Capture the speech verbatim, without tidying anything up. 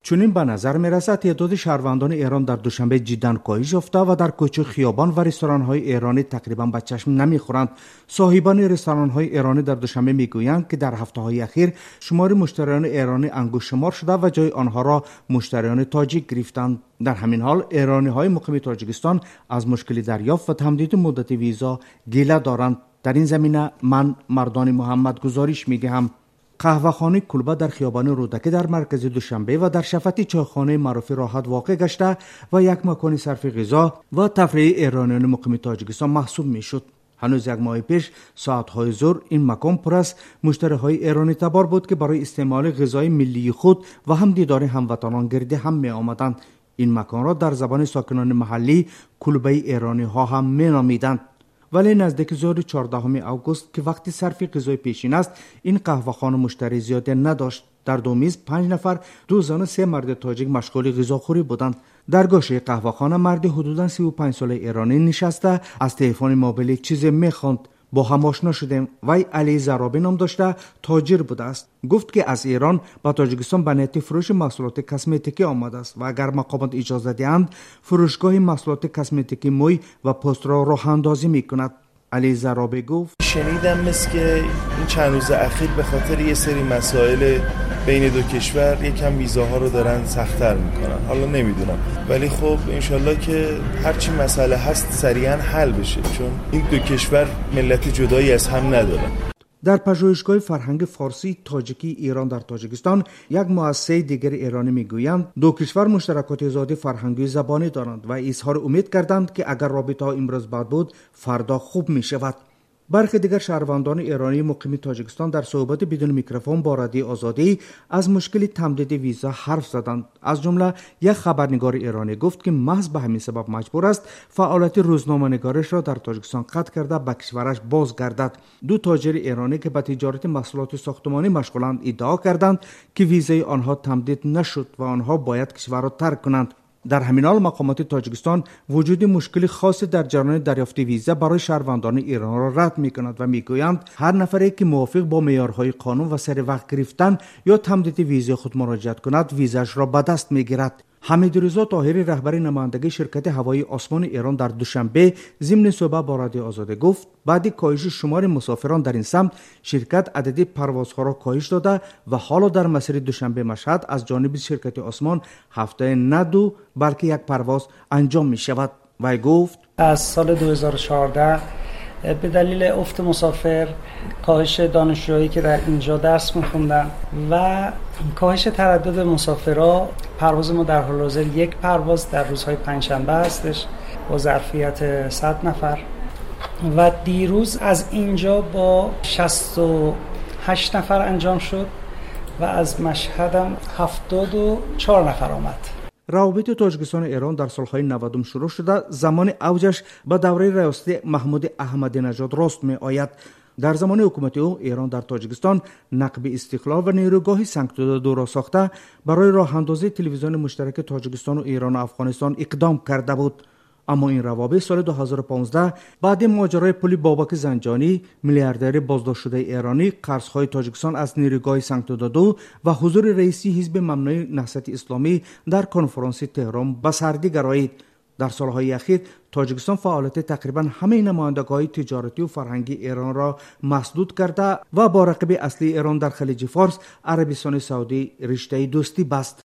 چنین به نظر می‌رسد تعداد شهروندان ایران در دوشنبه جداً کاهش یافته و در کوچه خیابان و رستوران‌های ایرانی تقریباً به چشم نمی‌خورند. صاحبان رستوران‌های ایرانی در دوشنبه می‌گویند که در هفته‌های اخیر شمار مشتریان ایرانی انگشت شمار شده و جای آنها را مشتریان تاجیک گرفتند. در همین حال ایرانی‌های مقیم تاجیکستان از مشکل دریافت و تمدید مدت ویزا گله دارند. در این زمینه من مردان محمد گزارش می‌دهم. قهوه‌خانه کلبه در خیابان رودکی در مرکز دوشنبه و در شفتی چایخانه معروف راحت واقع گشته و یک مکان صرف غذا و تفریح ایرانیان مقیم تاجیکستان محسوب میشد. هنوز یک ماه پیش ساعت‌های ظهر این مکان پر از مشتری‌های ایرانی تبار بود که برای استعمال غذای ملی خود و هم دیدار هموطنان گرد هم می آمدند. این مکان را در زبان ساکنان محلی کلبه ایرانی ها هم می نامیدند. ولی نزدیک ظهر چهاردهم اوگوست که وقتی صرف غذای پیشین است، این قهوه‌خانه مشتری زیادی نداشت. در دو میز پنج نفر، دو زن و سه مرد تاجیک مشغول غذاخوری بودند. در گوشه قهوه‌خانه مردی حدوداً سی و پنج ساله ایرانی نشسته از تلفن موبایل یک چیز می‌خواند. با هم آشنا شدیم. وی علی زرابی نام داشته، تاجر بوده است. گفت که از ایران به تاجیکستان به نیت فروش محصولات کسمتیکی آمده است و اگر مقامات اجازه دهند فروشگاه محصولات کسمتیکی موی و پوست را راه اندازی می‌کند. علی زرابی گفت شنیدم مثل که این چند روز اخیر به خاطر یه سری مسائل بین دو کشور یکم ویزاها رو دارن سخت‌تر میکنن. حالا نمیدونم، ولی خب انشالله که هرچی مسئله هست سریعا حل بشه، چون این دو کشور ملت جدایی از هم ندارن. در پژوهشگاه فرهنگ فارسی تاجیکی ایران در تاجیکستان یک مؤسسه دیگر ایرانی میگویند دو کشور مشترکات زیادی فرهنگی زبانی دارند و اظهار امید کردند که اگر رابطه ها امروز بد بود فردا خوب می شود. برخی دیگر شهروندان ایرانی مقیم تاجیکستان در صحبت بدون میکروفون با رادیو آزادی از مشکل تمدید ویزا حرف زدند. از جمله یک خبرنگار ایرانی گفت که محض به همین سبب مجبور است فعالیت روزنامه‌نگارش را در تاجیکستان قطع کرده به کشورش بازگردد. دو تاجر ایرانی که به تجارت محصولات ساختمانی مشغولند ادعا کردند که ویزای آنها تمدید نشد و آنها باید کشور را ترک کنند. در همین حال مقامات تاجیکستان وجود مشکل خاصی در جریان دریافت ویزا برای شهروندان ایران را رد می‌کند و می‌گویند هر نفری که موافق با معیارهای قانون و سر وقت گرفتن یا تمدید ویزا خود مراجعت کند ویزاش را به دست می‌گیرد. حمیدرضا طاهری رهبر نمایندگی شرکت هوایی آسمان ایران در دوشنبه ضمن صحبت با رادیو آزادی گفت بعد کاهش شمار مسافران در این سمت شرکت عدد پروازها را کاهش داده و حالا در مسیر دوشنبه مشهد از جانب شرکت آسمان هفته نه دو بلکه یک پرواز انجام می شود. وی گفت از سال دو هزار و چهارده به دلیل افت مسافر، کاهش دانشجویی که در اینجا درس می‌خوندن و کاهش تردد مسافرها، پرواز ما در حال حاضر یک پرواز در روزهای پنجشنبه هستش با ظرفیت صد نفر و دیروز از اینجا با شصت و هشت نفر انجام شد و از مشهد هم هفتاد و چهار نفر آمد. روابط تاجیکستان و ایران در سالهای نود شروع شده، زمان اوجش به دوره ریاست محمود احمدی نژاد راست می آید. در زمان حکومت او ایران در تاجیکستان نقب استقلال و نیروگاه سنگ دو را ساخته برای راه اندازی تلویزیون مشترک تاجیکستان و ایران و افغانستان اقدام کرده بود. اما این روابط سال دو هزار و پانزده بعد ماجرای پل بابک زنجانی، میلیاردر بازداشت شده ایرانی، قرض‌های تاجیکستان از نیروگاه سنگ دو و حضور رئیسی حزب ممنوع نهضت اسلامی در کنفرانس تهران به سردی گرایید. در سالهای اخیر تاجیکستان فعالیت تقریبا همه نمایندگی‌های تجارتی و فرهنگی ایران را مسدود کرده و با رقیب اصلی ایران در خلیج فارس، عربستان سعودی، رشته دوستی بست.